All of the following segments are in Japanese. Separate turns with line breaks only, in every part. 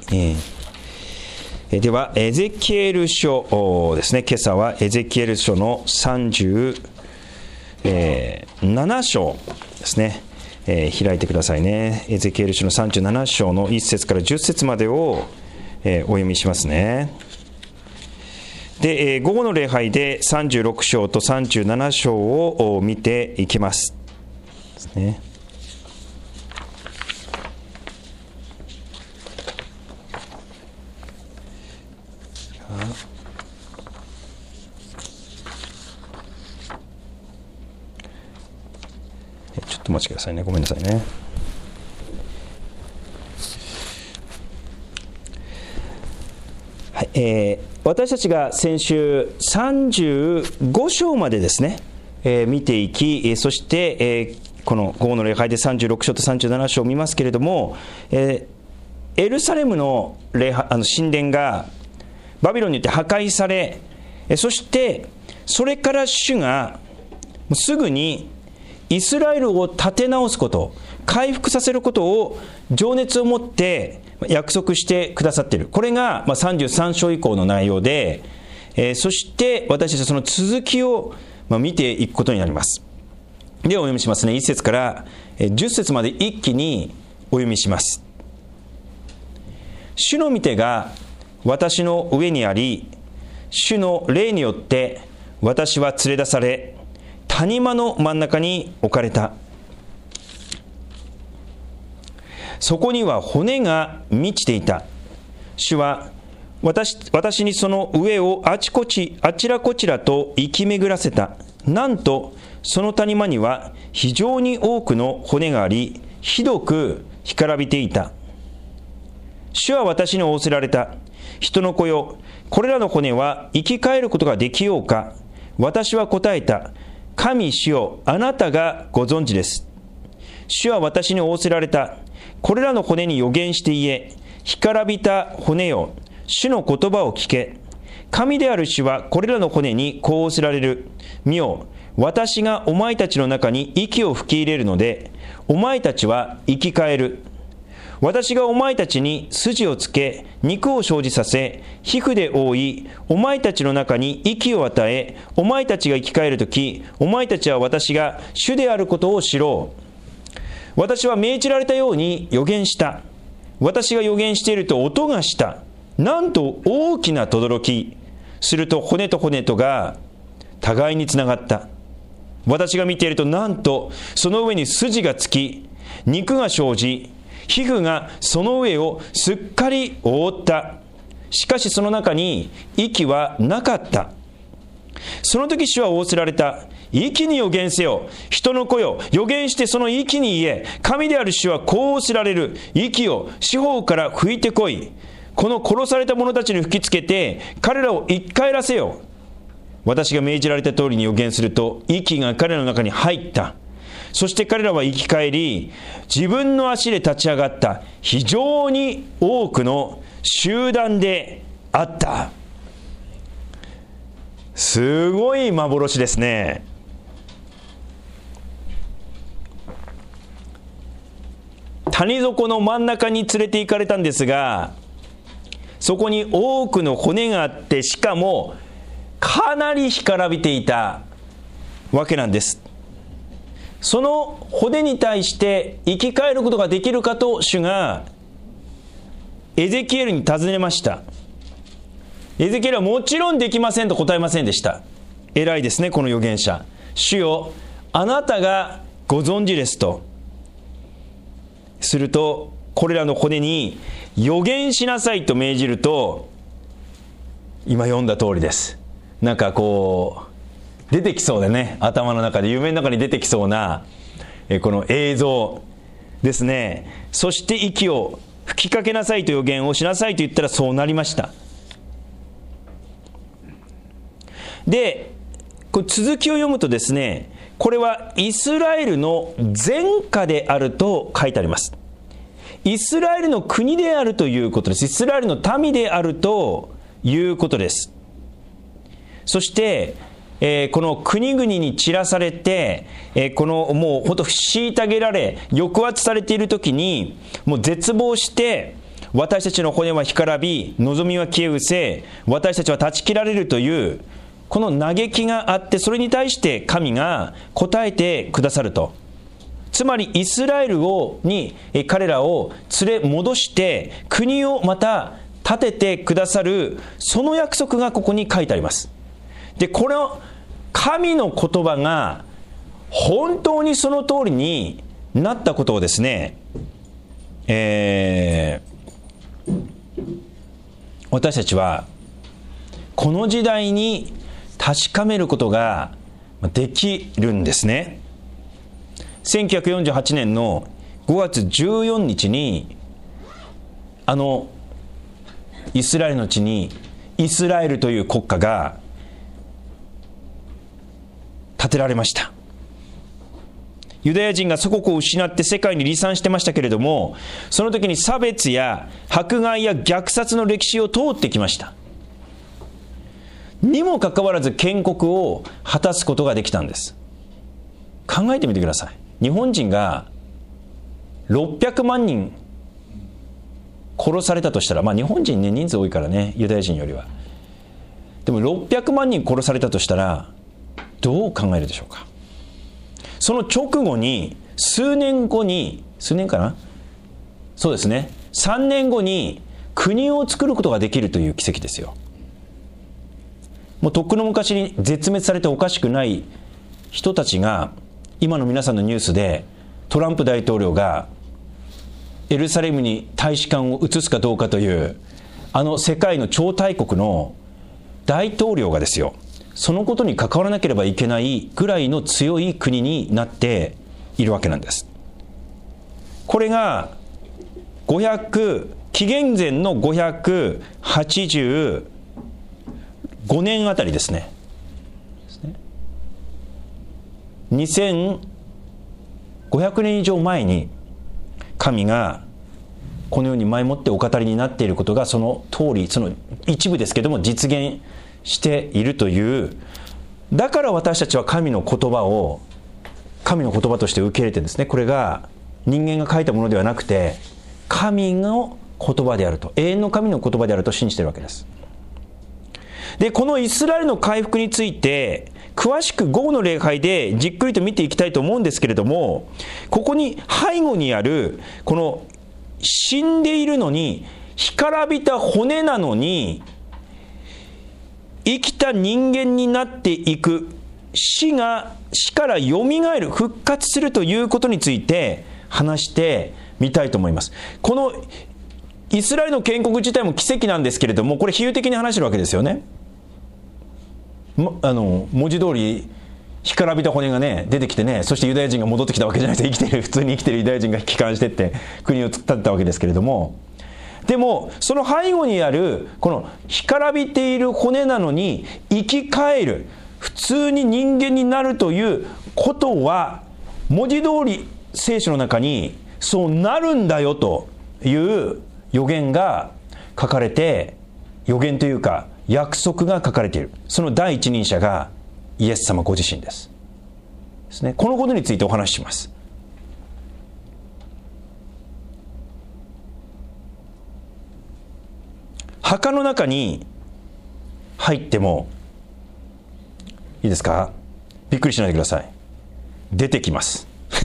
ではエゼキエル書ですね。今朝はエゼキエル書の37章ですね。開いてくださいね。エゼキエル書の37章の1節から10節までを、お読みしますね。で、午後の礼拝で36章と37章を見ていきますですね。ちょっとお待ちくださいね。ごめんなさいね。はい、私たちが先週35章までですね、見ていき、そして、この午後の礼拝で36章と37章を見ますけれども、エルサレムの神殿がバビロンによって破壊され、そしてそれから主がすぐにイスラエルを立て直すこと、回復させることを情熱を持って約束してくださっている。これが33章以降の内容で、そして私たちはその続きを見ていくことになります。ではお読みしますね。1節から10節まで一気にお読みします。主の御手が私の上にあり、主の霊によって私は連れ出され、谷間の真ん中に置かれた。そこには骨が満ちていた。主は私にその上をあちらこちらと行き巡らせた。なんとその谷間には非常に多くの骨があり、ひどく干からびていた。主は私に仰せられた。人の子よ、これらの骨は生き返ることができようか。私は答えた。神主よ、あなたがご存知です。主は私に仰せられた。これらの骨に予言して言え、干からびた骨よ、主の言葉を聞け。神である主はこれらの骨にこう仰せられる。見よ、私がお前たちの中に息を吹き入れるので、お前たちは生き返る。私がお前たちに筋をつけ、肉を生じさせ、皮膚で覆い、お前たちの中に息を与え、お前たちが生き返るとき、お前たちは私が主であることを知ろう。私は命じられたように予言した。私が予言していると音がした。なんと大きな轟き。すると骨と骨とが互いにつながった。私が見ているとなんとその上に筋がつき、肉が生じ、皮膚がその上をすっかり覆った。しかしその中に息はなかった。その時主は仰せられた。息に予言せよ。人の子よ、予言してその息に言え。神である主はこう仰せられる。息を四方から吹いてこい。この殺された者たちに吹きつけて、彼らを生き返らせよ。私が命じられた通りに予言すると、息が彼らの中に入った。そして彼らは生き返り、自分の足で立ち上がった非常に多くの集団であった。すごい幻ですね。谷底の真ん中に連れて行かれたんですが、そこに多くの骨があって、しかもかなり干からびていたわけなんです。その骨に対して生き返ることができるかと主がエゼキエルに尋ねました。エゼキエルはもちろんできませんと答えませんでした。偉いですね、この預言者。主よ、あなたがご存知ですと。するとこれらの骨に予言しなさいと命じると、今読んだ通りです。なんかこう出てきそうでね、頭の中で夢の中に出てきそうなこの映像ですね。そして息を吹きかけなさいと予言をしなさいと言ったらそうなりました。で、これ続きを読むとですね、これはイスラエルの前科であると書いてあります。イスラエルの国であるということです。イスラエルの民であるということです。そして、この国々に散らされて、このもう本当虐げられ抑圧されている時にもう絶望して、 私たちの骨は干からび、望みは消え失せ、私たちは断ち切られるという、この嘆きがあって、それに対して神が答えてくださると。つまりイスラエルに彼らを連れ戻して国をまた建ててくださる、その約束がここに書いてあります。で、この神の言葉が本当にその通りになったことをですね、私たちはこの時代に確かめることができるんですね。1948年の5月14日にイスラエルの地にイスラエルという国家が建てられました。ユダヤ人が祖国を失って世界に離散してましたけれども、その時に差別や迫害や虐殺の歴史を通ってきました。にもかかわらず建国を果たすことができたんです。考えてみてください。日本人が600万人殺されたとしたら、日本人ね、人数多いからね、ユダヤ人よりは。でも600万人殺されたとしたらどう考えるでしょうか。その直後に数年かな、そうですね、3年後に国を作ることができるという奇跡ですよ。もうとっくの昔に絶滅されておかしくない人たちが、今の皆さんのニュースでトランプ大統領がエルサレムに大使館を移すかどうかという、世界の超大国の大統領がですよ、そのことに関わらなければいけないぐらいの強い国になっているわけなんです。これが紀元前の585年あたりですね。2500年以上前に神がこのように前もってお語りになっていることが、その通り、その一部ですけども実現しているという。だから私たちは神の言葉を神の言葉として受け入れてですね、これが人間が書いたものではなくて神の言葉であると、永遠の神の言葉であると信じているわけです。で、このイスラエルの回復について詳しく午後の礼拝でじっくりと見ていきたいと思うんですけれども、ここに背後にあるこの死んでいるのに干からびた骨なのに生きた人間になっていく、死からよみがえる、復活するということについて話してみたいと思います。このイスラエルの建国自体も奇跡なんですけれども、これ比喩的に話してるわけですよね。文字通り干からびた骨がね出てきてね、そしてユダヤ人が戻ってきたわけじゃないです。普通に生きてるユダヤ人が帰還してって国を建てたわけですけれども、でもその背後にあるこの干からびている骨なのに生き返る、普通に人間になるということは、文字通り聖書の中にそうなるんだよという予言が書かれて、予言というか約束が書かれている。その第一人者がイエス様ご自身です。このことについてお話しします。墓の中に入ってもいいですか、びっくりしないでください。出てきます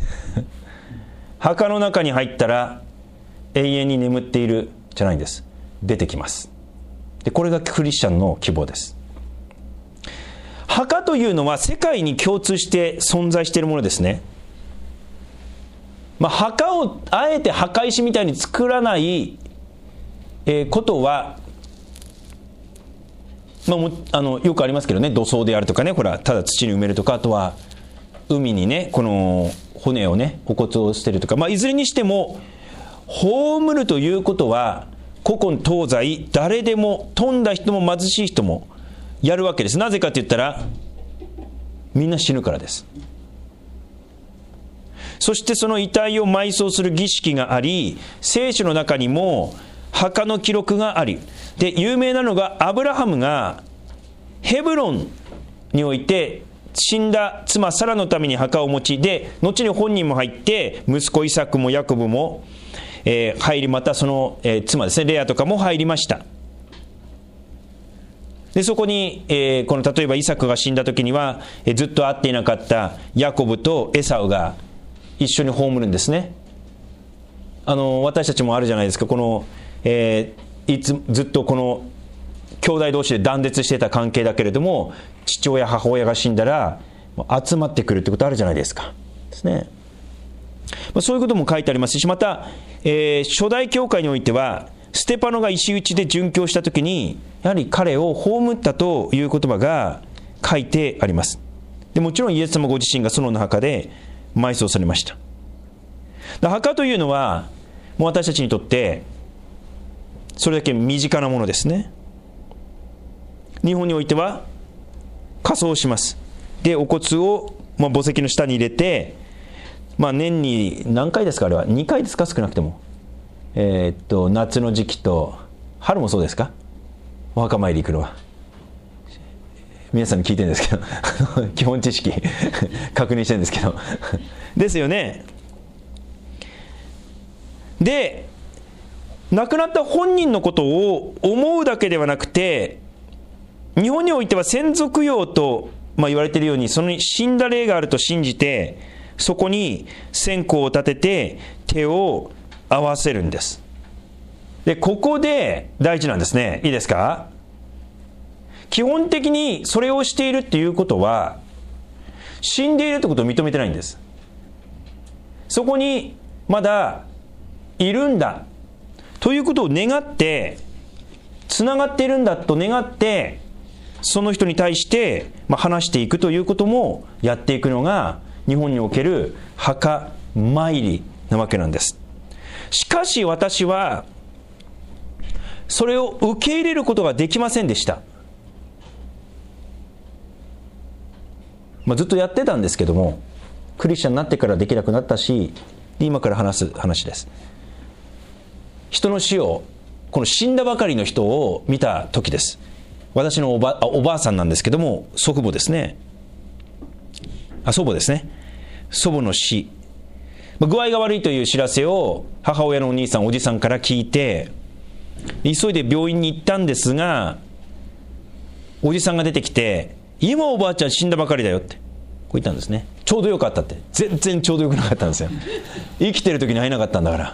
墓の中に入ったら永遠に眠っているじゃないんです。出てきます。で、これがクリスチャンの希望です。墓というのは世界に共通して存在しているものですね。墓をあえて墓石みたいに作らないことは、よくありますけどね、土葬であるとかね、ただ土に埋めるとか、あとは海にね、この骨をね、お骨を捨てるとか、いずれにしても葬るということは古今東西誰でも、富んだ人も貧しい人もやるわけです。なぜかと言ったらみんな死ぬからです。そしてその遺体を埋葬する儀式があり、聖書の中にも墓の記録があり、で有名なのがアブラハムがヘブロンにおいて死んだ妻サラのために墓を持ち、で後に本人も入って息子イサクもヤコブも、 入り、またその、妻ですね、レアとかも入りました。でそこに、この例えばイサクが死んだ時には、ずっと会っていなかったヤコブとエサウが一緒に葬るんですね。私たちもあるじゃないですか、この、ずっとこの兄弟同士で断絶していた関係だけれども、父親母親が死んだら集まってくるってことあるじゃないですか。ですね。そういうことも書いてありますし、また、初代教会においてはステパノが石打ちで殉教したときに、やはり彼を葬ったという言葉が書いてあります。でもちろんイエス様ご自身が園の墓で埋葬されました。墓というのはもう私たちにとってそれだけ身近なものですね。日本においては火葬します。でお骨を、墓石の下に入れて、年に何回ですか、あれは2回ですか、少なくても。夏の時期と春もそうですか、お墓参り行くのは。皆さんに聞いてるんですけど基本知識確認してるんですけどですよね。で亡くなった本人のことを思うだけではなくて、日本においては先祖供養と、言われているように、その死んだ霊があると信じて、そこに線香を立てて手を合わせるんです。でここで大事なんですね。いいですか。基本的にそれをしているっていうことは、死んでいるってことを認めてないんです。そこにまだいるんだということを願って、つながっているんだと願って、その人に対して話していくということもやっていくのが日本における墓参りなわけなんです。しかし私はそれを受け入れることができませんでした。ずっとやってたんですけども、クリスチャンになってからできなくなったし、今から話す話です。人の死を、この死んだばかりの人を見た時です。私のおばあさんなんですけども、祖父母ですね。祖母ですね。祖母の死、具合が悪いという知らせを母親のお兄さんおじさんから聞いて、急いで病院に行ったんですが、おじさんが出てきて、今おばあちゃん死んだばかりだよってこう言ったんですね。ちょうどよかったって。全然ちょうどよくなかったんですよ。生きてる時に会えなかったんだから、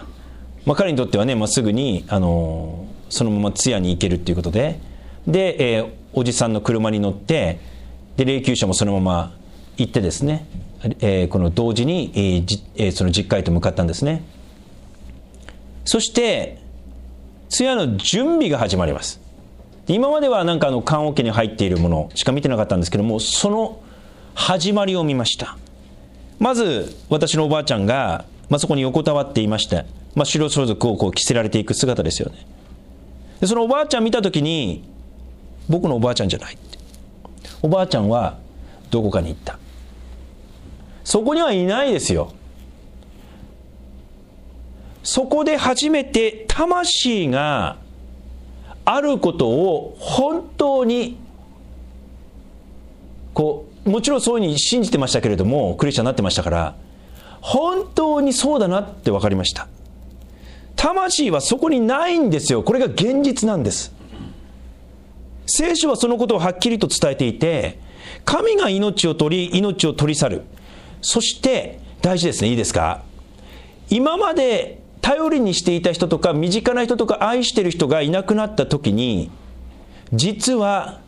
彼にとってはね、すぐにそのまま通夜に行けるっていうことで、おじさんの車に乗って、で霊柩車もそのまま行ってですね、この同時に、その実家へと向かったんですね。そして通夜の準備が始まります。今までは棺桶に入っているものしか見てなかったんですけども、その始まりを見ました。まず私のおばあちゃんが、そこに横たわっていまして、白装束を着せられていく姿ですよね。でそのおばあちゃん見たときに、僕のおばあちゃんじゃないって、おばあちゃんはどこかに行った、そこにはいないですよ。そこで初めて魂があることを本当にもちろんそういうふうに信じてましたけれども、クリスチャンになってましたから、本当にそうだなって分かりました。魂はそこにないんですよ。これが現実なんです。聖書はそのことをはっきりと伝えていて、神が命を取り命を取り去る。そして大事ですね、いいですか。今まで頼りにしていた人とか身近な人とか愛している人がいなくなった時に、実は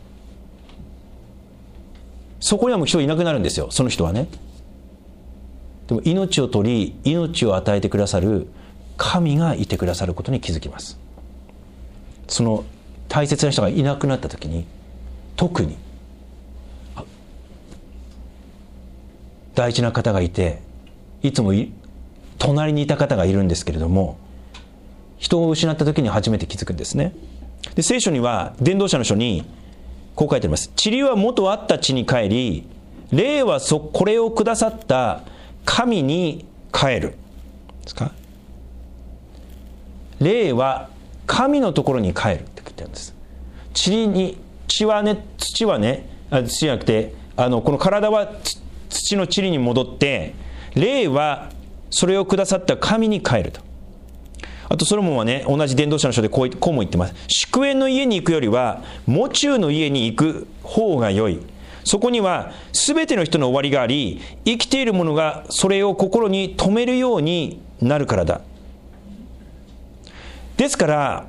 そこにはもう人いなくなるんですよ、その人はね。でも命を取り命を与えてくださる神がいてくださることに気づきます。その大切な人がいなくなった時に、特に大事な方がいて、いつも隣にいた方がいるんですけれども、人を失った時に初めて気づくんですね。で聖書には、伝道者の書にこう書いてあります。塵は元あった地に帰り、霊はこれをくださった神に帰るですか。霊は神のところに帰るって書いてあるんです。土はね、土じゃなくて、この体は土の塵に戻って、霊はそれをくださった神に帰ると。 あとソロモンはね、同じ伝道者の書でこうも言ってます。祝宴の家に行くよりは喪中の家に行く方が良い。そこには全ての人の終わりがあり、生きている者がそれを心に留めるようになるからだ。ですから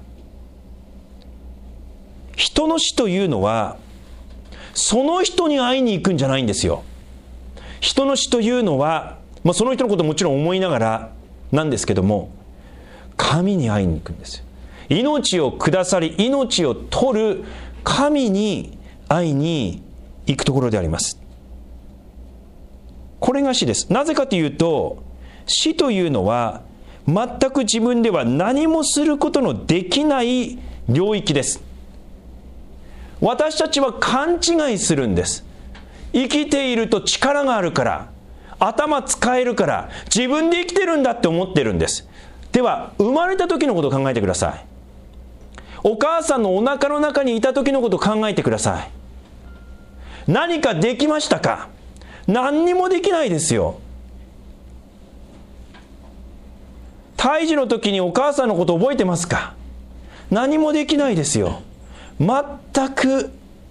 人の死というのはその人に会いに行くんじゃないんですよ。人の死というのは、その人のことをもちろん思いながらなんですけども、神に会いに行くんですよ。命をくださり命を取る神に会いに行くところであります。これが死です。なぜかというと、死というのは全く自分では何もすることのできない領域です。私たちは勘違いするんです。生きていると力があるから、頭使えるから、自分で生きてるんだって思ってるんです。では生まれた時のことを考えてください。お母さんのお腹の中にいた時のことを考えてください。何かできましたか？何にもできないですよ。胎児の時にお母さんのことを覚えてますか？何もできないですよ。全く、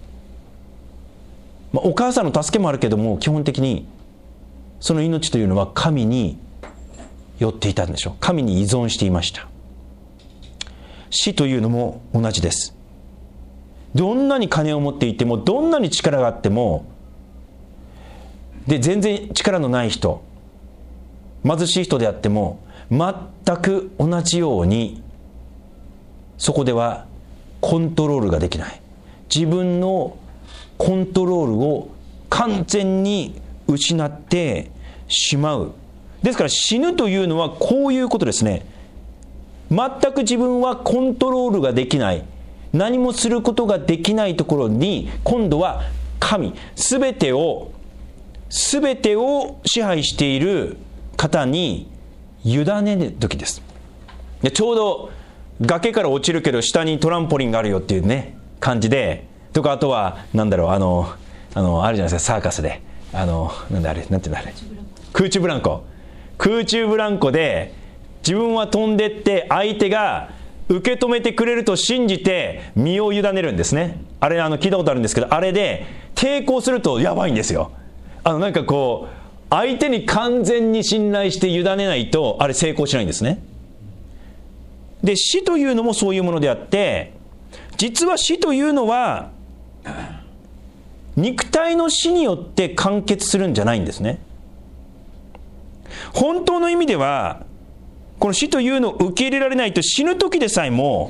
お母さんの助けもあるけども、基本的にその命というのは神に寄っていたんでしょう。神に依存していました。死というのも同じです。どんなに金を持っていても、どんなに力があっても、で全然力のない人、貧しい人であっても全く同じように、そこではコントロールができない。自分のコントロールを完全に失ってしまう。ですから死ぬというのはこういうことですね。全く自分はコントロールができない、何もすることができないところに、今度は神、すべてを支配している方に委ねる時です。でちょうど崖から落ちるけど下にトランポリンがあるよっていうね感じで、とか、あとはなんだろう、あるじゃないですか、サーカスでなんていうのあれ、空中ブランコで自分は飛んでって相手が受け止めてくれると信じて身を委ねるんですね。あれ聞いたことあるんですけど、あれで抵抗するとやばいんですよ。なんかこう相手に完全に信頼して委ねないとあれ成功しないんですね。で死というのもそういうものであって、実は死というのは肉体の死によって完結するんじゃないんですね。本当の意味ではこの死というのを受け入れられないと、死ぬ時でさえも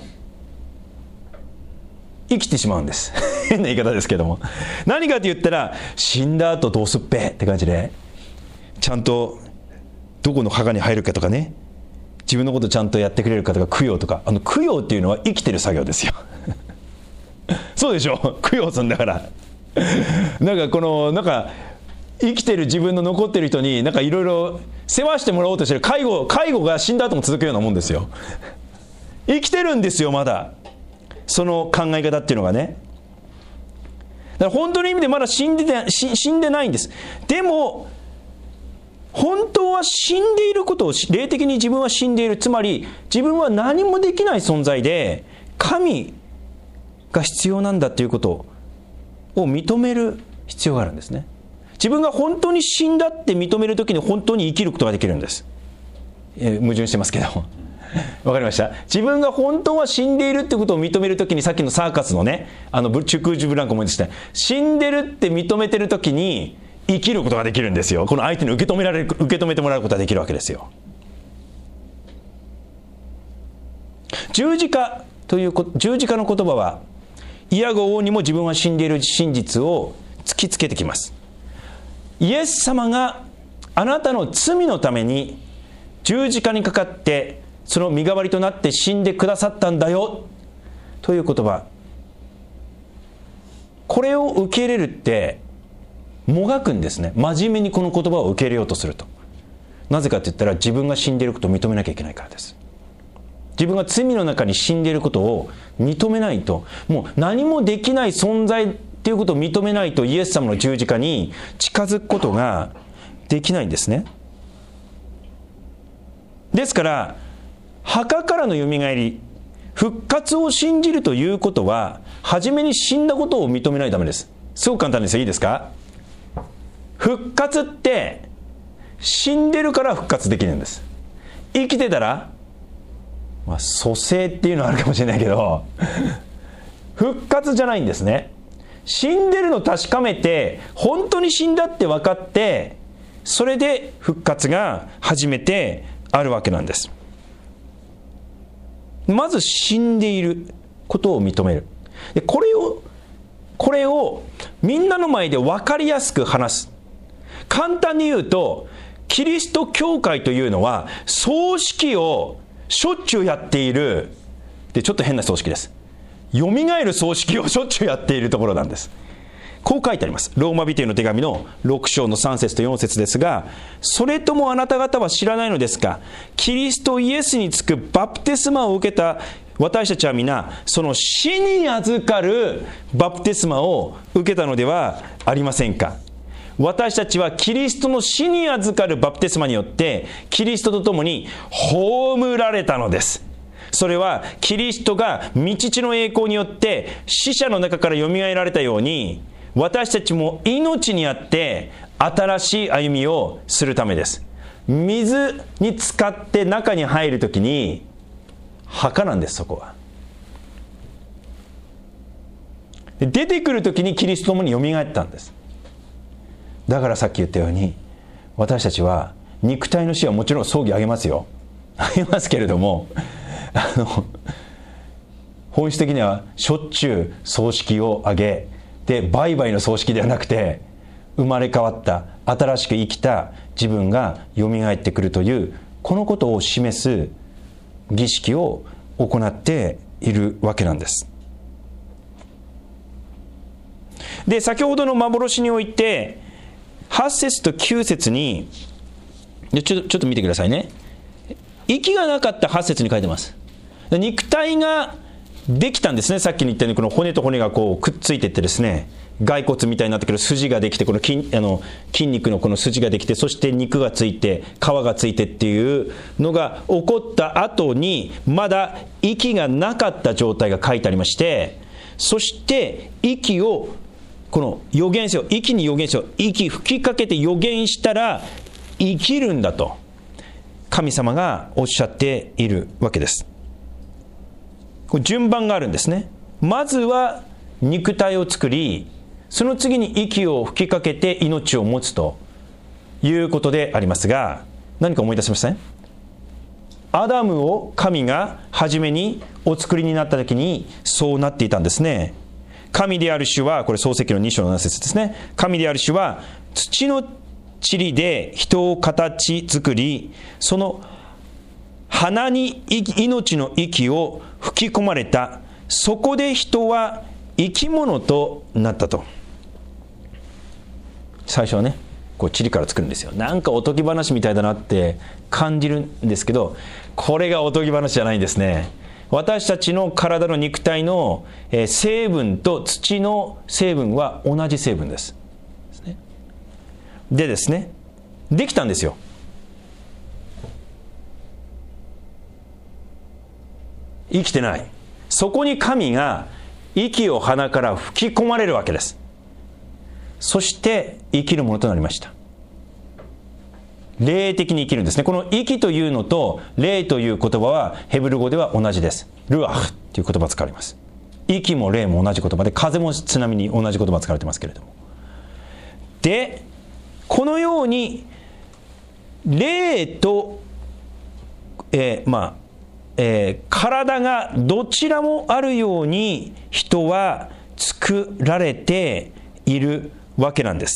生きてしまうんです変な言い方ですけども、何かと言ったら死んだ後どうすっぺって感じで、ちゃんとどこの墓に入るかとかね、自分のことちゃんとやってくれるかとか、供養とか、供養っていうのは生きてる作業ですよそうでしょ、供養するんだからなんか生きてる自分の残ってる人になんかいろいろ世話してもらおうとしてる介護が死んだ後も続くようなもんですよ。生きてるんですよ、まだその考え方っていうのがね。だから本当の意味でまだ死んでないんです。でも本当は死んでいることを霊的に自分は死んでいる、つまり自分は何もできない存在で神が必要なんだということを認める必要があるんですね。自分が本当に死んだって認めるときに本当に生きることができるんです。矛盾してますけどわかりました。自分が本当は死んでいるってことを認めるときに、さっきのサーカスのね空中ブランコ思い出して、死んでるって認めてるときに生きることができるんですよ。この相手に受け止めてもらうことができるわけですよ。十字架の言葉は、イヤゴ王にも自分は死んでいる真実を突きつけてきます。イエス様があなたの罪のために十字架にかかって、その身代わりとなって死んでくださったんだよという言葉、これを受け入れるってもがくんですね。真面目にこの言葉を受け入れようとすると。なぜかと言ったら、自分が死んでいることを認めなきゃいけないからです。自分が罪の中に死んでいることを認めないと、もう何もできない存在っていうことを認めないと、イエス様の十字架に近づくことができないんですね。ですから墓からのよみがえり、復活を信じるということは、初めに死んだことを認めないとダメです。すごく簡単ですよ。いいですか？復活って死んでるから復活できるんです。生きてたら、蘇生っていうのはあるかもしれないけど復活じゃないんですね。死んでるの確かめて、本当に死んだって分かって、それで復活が初めてあるわけなんです。まず死んでいることを認める。でこれをみんなの前で分かりやすく話す。簡単に言うと、キリスト教会というのは葬式をしょっちゅうやっている、でちょっと変な葬式です。よみがえる葬式をしょっちゅうやっているところなんです。こう書いてあります。ローマ人への手紙の6章の3節と4節ですが、それともあなた方は知らないのですか？キリストイエスにつくバプテスマを受けた私たちは皆、その死に預かるバプテスマを受けたのではありませんか？私たちはキリストの死に預かるバプテスマによって、キリストと共に葬られたのです。それはキリストが御父の栄光によって死者の中からよみがえられたように、私たちも命にあって新しい歩みをするためです。水に浸かって中に入るときに墓なんです。そこは出てくるときにキリストと共によみがえったんです。だからさっき言ったように、私たちは肉体の死はもちろん葬儀あげますよ、あげますけれども、本質的にはしょっちゅう葬式をあげ、で売買の葬式ではなくて、生まれ変わった新しく生きた自分がよみがえってくるという、このことを示す儀式を行っているわけなんです。で先ほどの幻において8節と9節にちょっと見てくださいね。息がなかった8節に書いてます。肉体ができたんですね。さっきに言ったように、この骨と骨がこうくっついていってですね、骸骨みたいになってくる筋ができて、この筋肉のこの筋ができて、そして肉がついて皮がついてっていうのが起こった後に、まだ息がなかった状態が書いてありまして、そして息をこの予言せよ、息に予言せよ、息吹きかけて予言したら生きるんだと神様がおっしゃっているわけです。これ順番があるんですね。まずは肉体を作り、その次に息を吹きかけて命を持つということでありますが、何か思い出しましたね。アダムを神が初めにお作りになった時にそうなっていたんですね。神である主は、これ創世記の2章の7節ですね。神である主は土の塵で人を形作り、その鼻に命の息を吹き込まれた。そこで人は生き物となったと。最初はね、こう塵から作るんですよ。なんかおとぎ話みたいだなって感じるんですけど、これがおとぎ話じゃないんですね。私たちの体の肉体の成分と土の成分は同じ成分です。でですね、できたんですよ。生きてない。そこに神が息を鼻から吹き込まれるわけです。そして生きるものとなりました。霊的に生きるんですね。この息というのと霊という言葉はヘブル語では同じです。ルアフという言葉が使われます。息も霊も同じ言葉で、風もちなみに同じ言葉が使われてますけれども、でこのように霊と、体がどちらもあるように人は作られているわけなんです。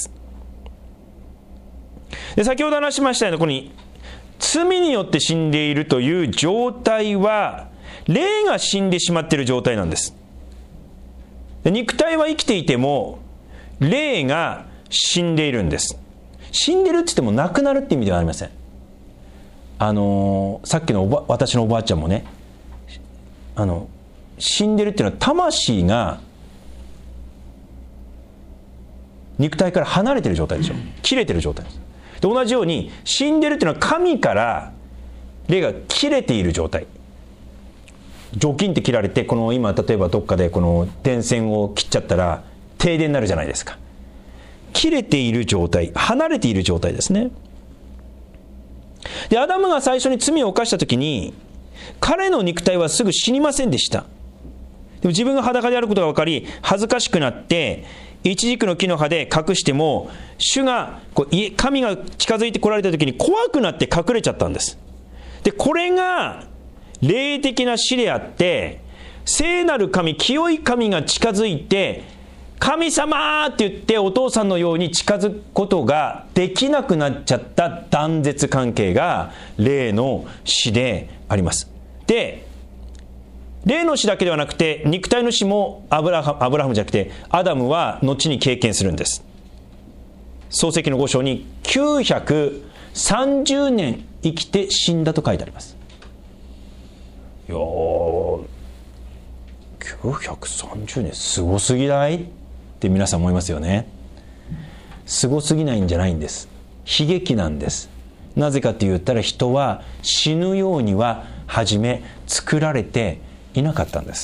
で先ほど話しましたように、ここに罪によって死んでいるという状態は霊が死んでしまっている状態なんです。で肉体は生きていても霊が死んでいるんです。死んでるって言っても亡くなるって意味ではありません。さっきの私のおばあちゃんもね、死んでるっていうのは魂が肉体から離れてる状態でしょ。切れてる状態です。で同じように死んでるっていうのは神から霊が切れている状態、 除菌って切られて、この今例えばどっかでこの電線を切っちゃったら停電になるじゃないですか。切れている状態、離れている状態ですね。で、アダムが最初に罪を犯したときに、彼の肉体はすぐ死にませんでした。でも自分が裸であることが分かり、恥ずかしくなって、イチジクの木の葉で隠しても、神が近づいてこられたときに怖くなって隠れちゃったんです。で、これが霊的な死であって、聖なる神、清い神が近づいて、神様って言ってお父さんのように近づくことができなくなっちゃった断絶関係が霊の死であります。で、霊の死だけではなくて肉体の死もアブラハムじゃなくてアダムは後に経験するんです。創世記の5章に930年生きて死んだと書いてあります。いやー、930年すごすぎないって皆さん思いますよね。すごすぎないんじゃないんです。悲劇なんです。なぜかと言ったら、人は死ぬようには初め作られていなかったんです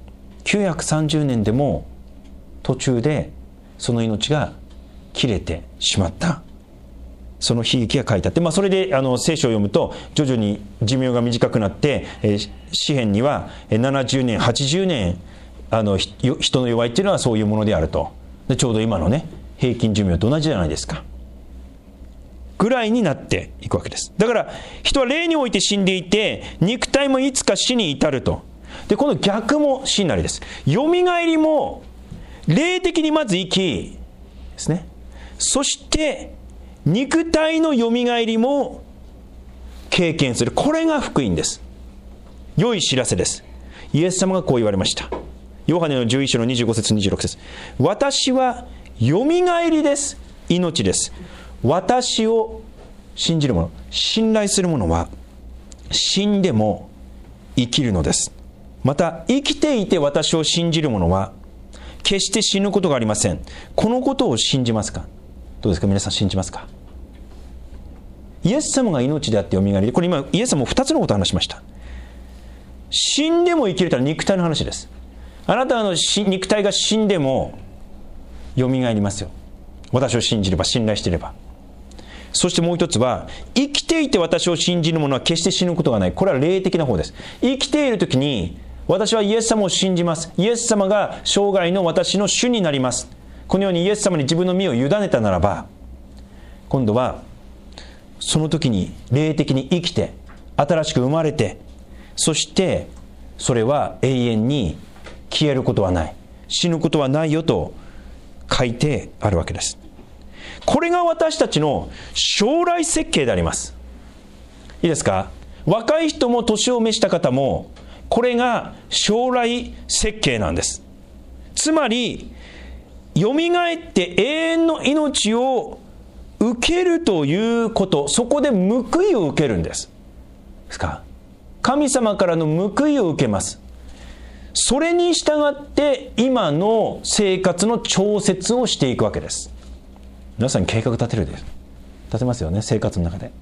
。930年でも途中でその命が切れてしまった、その悲劇が書いてあって、それで聖書を読むと徐々に寿命が短くなって、詩篇には70年80年人の弱いっていうのはそういうものであると。でちょうど今のね平均寿命と同じじゃないですかぐらいになっていくわけです。だから人は霊において死んでいて、肉体もいつか死に至ると。でこの逆も死になりです。よみがえりも霊的にまず生きですね、そして肉体のよみがえりも経験する。これが福音です。良い知らせです。イエス様がこう言われました。ヨハネの11章の25節26節、私はよみがえりです、命です。私を信じる者、信頼する者は死んでも生きるのです。また生きていて私を信じる者は決して死ぬことがありません。このことを信じますか？どうですか、皆さん信じますか？イエス様が命であってよみがえり。これ今イエス様も2つのことを話しました。死んでも生きるというのは肉体の話です。あなたの肉体が死んでもよみがえりますよ。私を信じれば、信頼していれば。そしてもう一つは、生きていて私を信じる者は決して死ぬことがない。これは霊的な方です。生きているときに私はイエス様を信じます。イエス様が生涯の私の主になります。このようにイエス様に自分の身を委ねたならば、今度はその時に霊的に生きて新しく生まれて、そしてそれは永遠に消えることはない、死ぬことはないよと書いてあるわけです。これが私たちの将来設計であります。いいですか？若い人も年を召した方もこれが将来設計なんです。つまりよみがえって永遠の命を受けるということ、そこで報いを受けるんです。ですか？神様からの報いを受けます。それに従って今の生活の調節をしていくわけです。皆さん計画立てるです。立てますよね、生活の中で。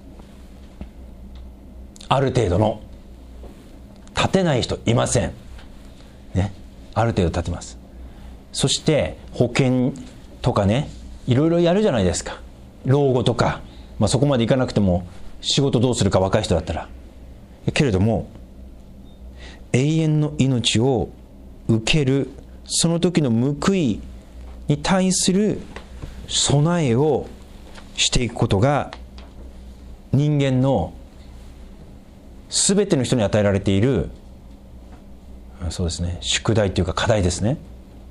ある程度の。立てない人いません。ね、ある程度立てます。そして保険とかね、いろいろやるじゃないですか。老後とか、そこまでいかなくても仕事どうするか若い人だったら。けれども永遠の命を受けるその時の報いに対する備えをしていくことが人間のすべての人に与えられている、そうですね、宿題というか課題ですね。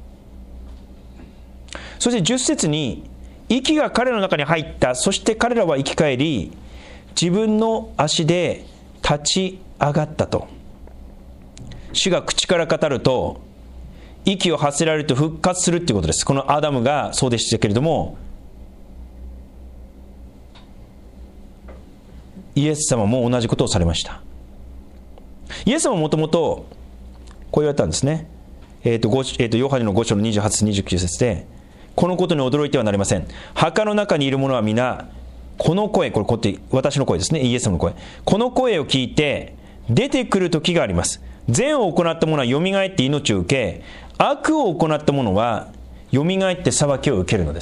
そして10節に息が彼の中に入った。そして彼らは生き返り自分の足で立ち上がったと。主が口から語ると息を発せられると復活するということです。このアダムがそうでしたけれども、イエス様も同じことをされました。イエス様ももともとこう言われたんですね。ヨハネの5章の28節29節で、このことに驚いてはなりません。墓の中にいる者は皆この声、これ私の声ですね、イエス様の声、この声を聞いて出てくる時があります。 善を行った者はよみがえって命を受け、悪を行った者はよみがえって裁きを受けるのです。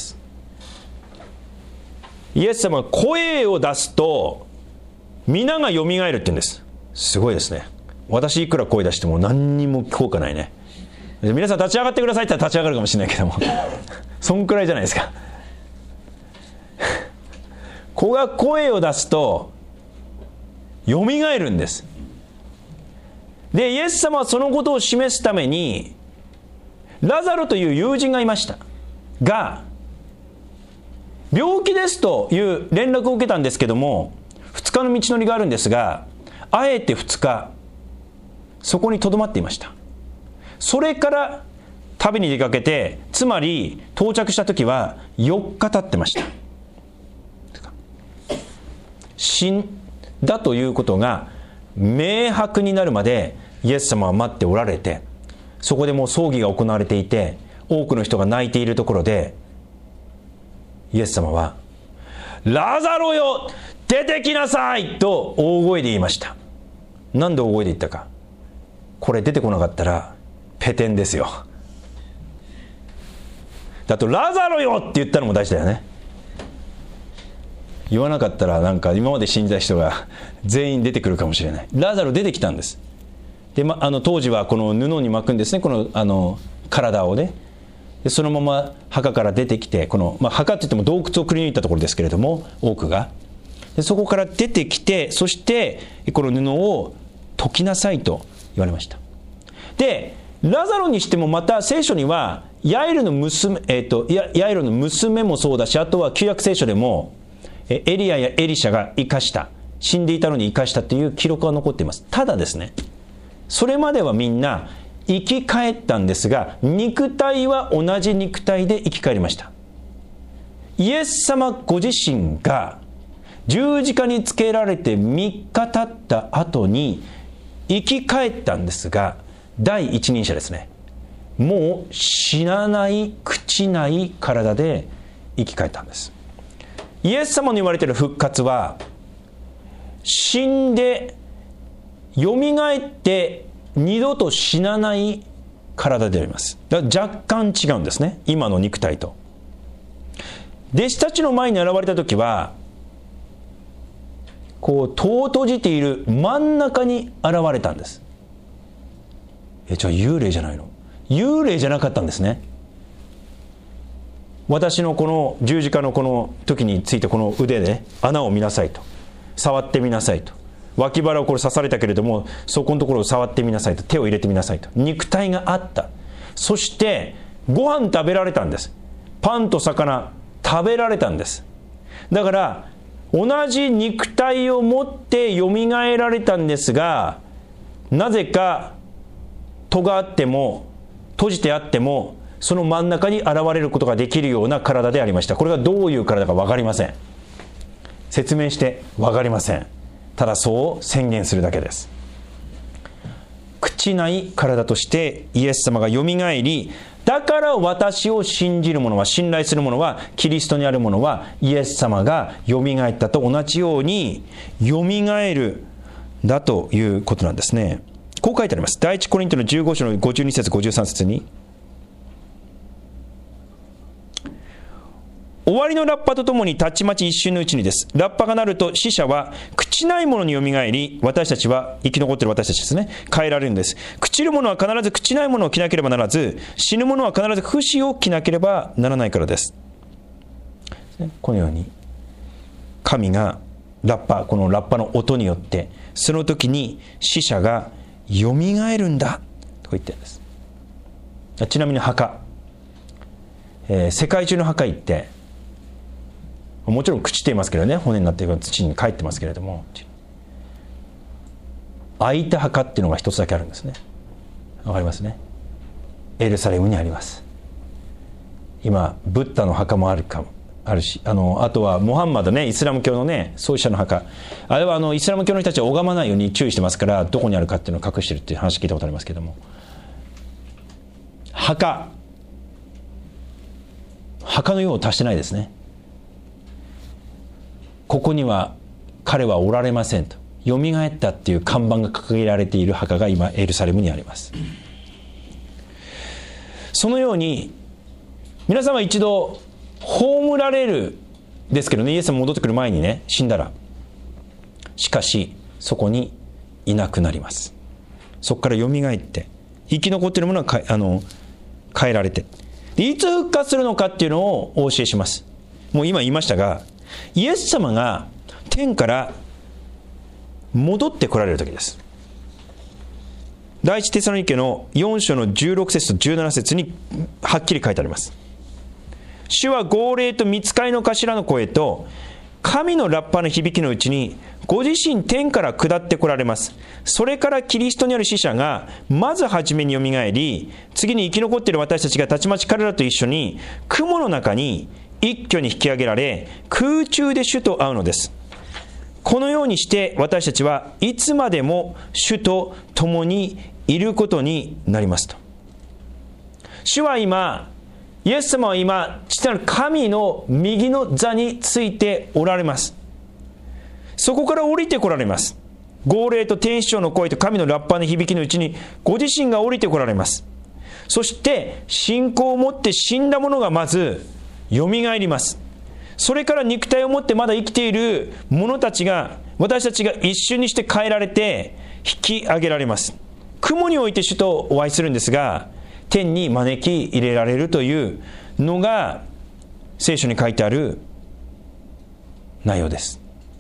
イエス様が声を出すと皆がよみがえるって言うんです。すごいですね。私いくら声出しても何にも効果ないね。皆さん立ち上がってくださいって言ったら立ち上がるかもしれないけどもそんくらいじゃないですか。子が声を出すとよみがえるんです。でイエス様はそのことを示すためにラザロという友人がいましたが、病気ですという連絡を受けたんですけども、2日の道のりがあるんですが、あえて2日そこにとどまっていました。それから旅に出かけて、つまり到着した時は4日経ってました。死んだということが明白になるまでイエス様は待っておられて、そこでもう葬儀が行われていて、多くの人が泣いているところで、イエス様はラザロよ出てきなさいと大声で言いました。なんで大声で言ったか、これ出てこなかったらペテンですよ。だとラザロよって言ったのも大事だよね。言わなかったらなんか今まで死んだ人が全員出てくるかもしれない。ラザロ出てきたんです。で、当時はこの布に巻くんですね、この体をね。でそのまま墓から出てきて、この、墓って言っても洞窟をくり抜いたところですけれども、多くがでそこから出てきて、そしてこの布を解きなさいと言われました。でラザロにしてもまた聖書にはヤイロの娘、ヤイロの娘もそうだし、あとは旧約聖書でもエリアやエリシャが生かした、死んでいたのに生かしたという記録が残っています。ただですね、それまではみんな生き返ったんですが、肉体は同じ肉体で生き返りました。イエス様ご自身が十字架につけられて3日経った後に生き返ったんですが、第一人者ですね。もう死なない、朽ちない体で生き返ったんです。イエス様の言われている復活は、死んでよみがえって二度と死なない体であります。だから若干違うんですね、今の肉体と。弟子たちの前に現れた時は、こう戸を閉じている真ん中に現れたんです。じゃあ幽霊じゃないの？幽霊じゃなかったんですね。私のこの十字架のこの時について、この腕で穴を見なさいと、触ってみなさいと、脇腹をこれ刺されたけれどもそこのところを触ってみなさいと、手を入れてみなさいと、肉体があった。そしてご飯食べられたんです。パンと魚食べられたんです。だから同じ肉体を持ってよみがえられたんですが、なぜか戸があっても閉じてあってもその真ん中に現れることができるような体でありました。これがどういう体か分かりません。説明して分かりません。ただそう宣言するだけです。朽ちない体としてイエス様がよみがえり、だから私を信じる者は、信頼する者は、キリストにある者はイエス様がよみがえったと同じようによみがえるだということなんですね。こう書いてあります。第一コリントの15章の52節53節に、終わりのラッパとともにたちまち一瞬のうちにです。ラッパが鳴ると死者は朽ちないものによみがえり、私たちは生き残っている私たちですね、変えられるんです。朽ちるものは必ず朽ちないものを着なければならず、死ぬものは必ず不死を着なければならないからです。このように神がこのラッパの音によって、その時に死者がよみがえるんだと言ってるんです。ちなみに墓、世界中の墓行ってもちろん朽ちていますけどね、骨になって土に帰ってますけれども、空いた墓っていうのが一つだけあるんですね。わかりますね。エルサレムにあります。今ブッダの墓もあるし、あとはモハンマドね、イスラム教のね創始者の墓、あれはイスラム教の人たちは拝まないように注意してますから、どこにあるかっていうのを隠してるっていう話聞いたことありますけども、墓の用を足してないですね。ここには彼はおられませんと、 よみがえったっていう看板が掲げられている墓が今エルサレムにあります。そのように皆さんは一度葬られるですけどね、イエス様戻ってくる前にね、死んだら、しかしそこにいなくなります。そこからよみがえって生き残っているものは変えられて、でいつ復活するのかっていうのをお教えします。もう今言いましたが、イエス様が天から戻って来られる時です。第一テサロニケの4章の16節と17節にはっきり書いてあります。主は号令と御使いの頭の声と神のラッパの響きのうちにご自身天から下って来られます。それからキリストにある死者がまず初めによみがえり、次に生き残っている私たちがたちまち彼らと一緒に雲の中に一挙に引き上げられ、空中で主と会うのです。このようにして私たちはいつまでも主と共にいることになりますと。主は今、イエス様は今、父なる神の右の座についておられます。そこから降りてこられます。号令と天使長の声と神のラッパの響きのうちにご自身が降りてこられます。そして信仰を持って死んだ者がまずよみがえります。それから肉体を持ってまだ生きている者たちが、私たちが一瞬にして変えられて引き上げられます。雲において主とお会いするんですが、天に招き入れられるというのが聖書に書いてある内容です。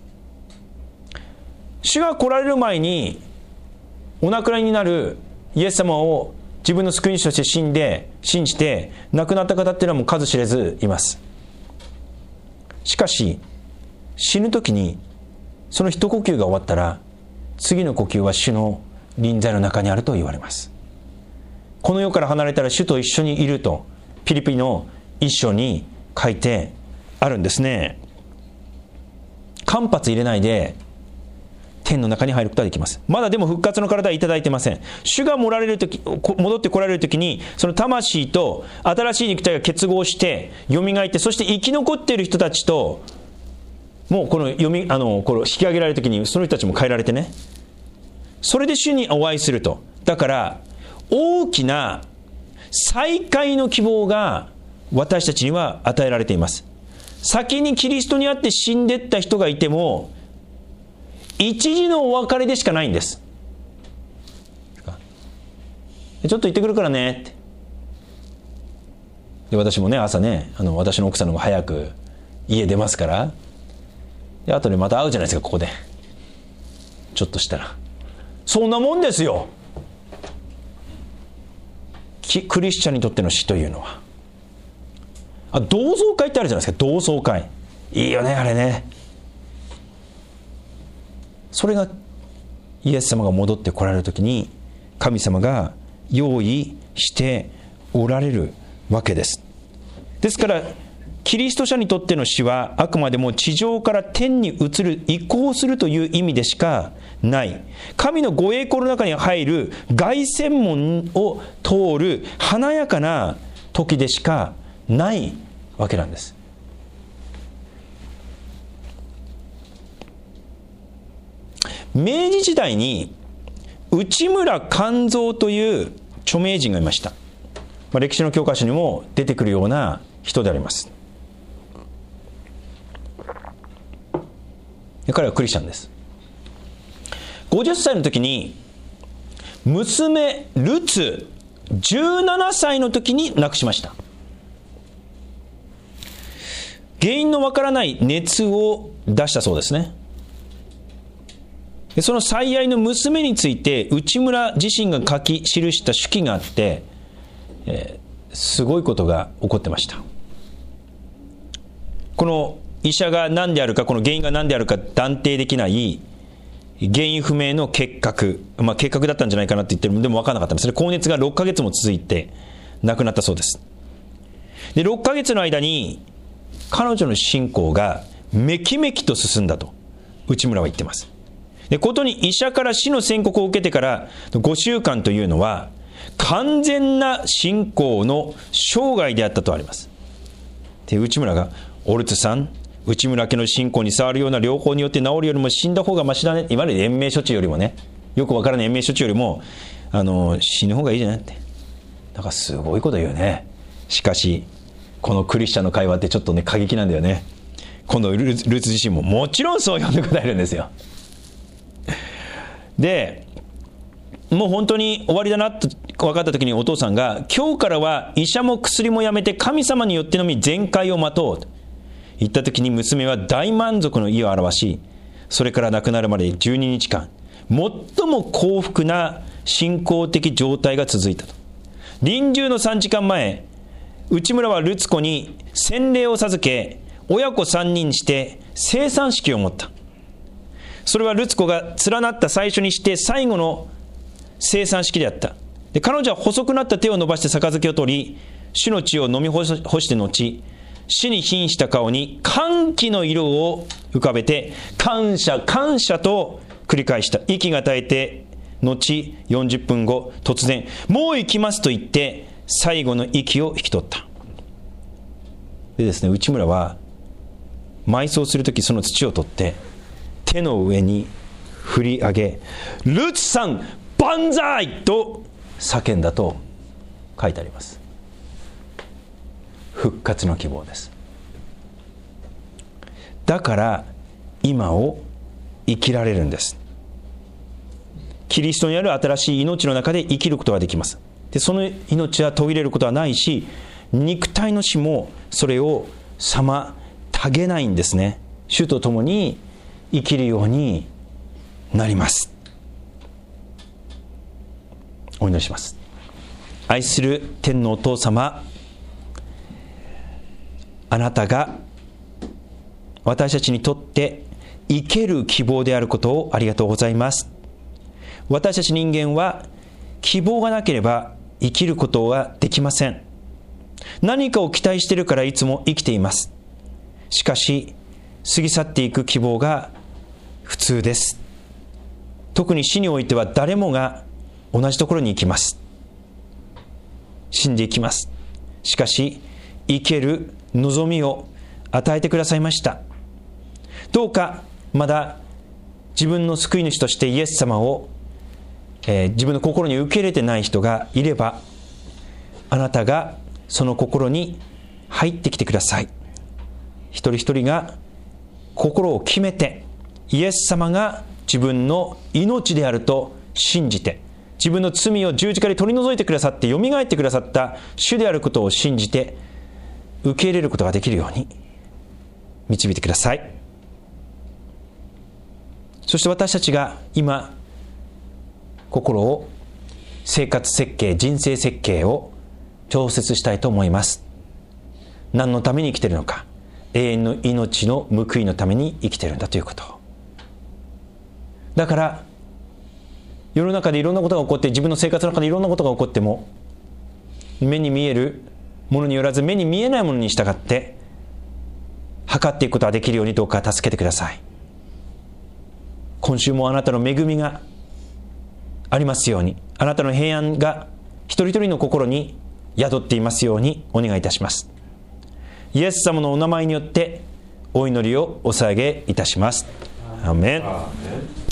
主が来られる前にお亡くなりになるイエス様を自分の救い主として信じて亡くなった方っていうのはもう数知れずいます。しかし死ぬ時にその一呼吸が終わったら、次の呼吸は主の臨在の中にあると言われます。この世から離れたら主と一緒にいるとピリピの一章に書いてあるんですね。間髪入れないで天の中に入ることができます。まだでも復活の体はいただいてません。主が戻ってこられるときに、その魂と新しい肉体が結合して蘇って、そして生き残っている人たちともうこの引き上げられるときにその人たちも変えられてね、それで主にお会いすると。だから大きな再会の希望が私たちには与えられています。先にキリストにあって死んでった人がいても一時のお別れでしかないんです。ちょっと行ってくるからねって。で私もね、朝ね、私の奥さんの方が早く家出ますから、で後でまた会うじゃないですか。ここでちょっとしたらそんなもんですよ。クリスチャンにとっての死というのは、同窓会ってあるじゃないですか。同窓会いいよね、あれね。それがイエス様が戻ってこられるときに神様が用意しておられるわけです。ですからキリスト者にとっての死はあくまでも地上から天に移る、移行するという意味でしかない。神のご栄光の中に入る凱旋門を通る華やかな時でしかないわけなんです。明治時代に内村勘三という著名人がいました。歴史の教科書にも出てくるような人であります。彼はクリスチャンです。50歳の時に娘ルツ17歳の時に亡くしました。原因のわからない熱を出したそうですね。その最愛の娘について内村自身が書き記した手記があって、すごいことが起こってました。この医者が何であるか、この原因が何であるか断定できない原因不明の結核、結核だったんじゃないかなって言ってる。でも分からなかったんですね。高熱が6ヶ月も続いて亡くなったそうです。で6ヶ月の間に彼女の信仰がめきめきと進んだと内村は言ってます。でことに医者から死の宣告を受けてから5週間というのは完全な信仰の生涯であったとあります。で内村が、オルツさん、 内村家の信仰に触るような療法によって治るよりも死んだ方がマシだね。いわゆる延命処置よりもね、よくわからない延命処置よりも死ぬ方がいいじゃないって。だからすごいこと言うね。しかしこのクリスチャンの会話ってちょっとね過激なんだよね。今度ルーツ自身ももちろんそう呼んで答えるんですよ。でもう本当に終わりだなと分かった時にお父さんが、今日からは医者も薬もやめて神様によってのみ全快を待とうと言った時に、娘は大満足の意を表し、それから亡くなるまで12日間最も幸福な信仰的状態が続いたと。臨終の3時間前、内村はルツ子に洗礼を授け、親子3人にして生産式を持った。それはルツ子が連なった最初にして最後の生産式であった。で、彼女は細くなった手を伸ばして杯を取り、主の血を飲み干して後、死に瀕した顔に歓喜の色を浮かべて、感謝感謝と繰り返した。息が絶えて後40分後、突然もう行きますと言って最後の息を引き取った。でですね、内村は埋葬するとき、その土を取って手の上に振り上げ、ルツさん万歳と叫んだと書いてあります。復活の希望です。だから今を生きられるんです。キリストにある新しい命の中で生きることができます。で、その命は途切れることはないし、肉体の死もそれを妨げないんですね。主と共に生きるようになります。お祈りします。愛する天のお父様、あなたが私たちにとって生ける希望であることをありがとうございます。私たち人間は希望がなければ生きることはできません。何かを期待しているからいつも生きています。しかし過ぎ去っていく希望が普通です。特に死においては誰もが同じところに行きます。死んでいきます。しかし生ける望みを与えてくださいました。どうかまだ自分の救い主としてイエス様を、自分の心に受け入れてない人がいれば、あなたがその心に入ってきてください。一人一人が心を決めて、イエス様が自分の命であると信じて、自分の罪を十字架で取り除いてくださってよみがえってくださった主であることを信じて受け入れることができるように導いてください。そして私たちが今心を生活設計、人生設計を調節したいと思います。何のために生きているのか、永遠の命の報いのために生きているんだということ。だから世の中でいろんなことが起こって、自分の生活の中でいろんなことが起こっても、目に見えるものによらず目に見えないものに従って測っていくことができるようにどうか助けてください。今週もあなたの恵みがありますように、あなたの平安が一人一人の心に宿っていますようにお願いいたします。イエス様のお名前によってお祈りをお捧げいたします。アーメン。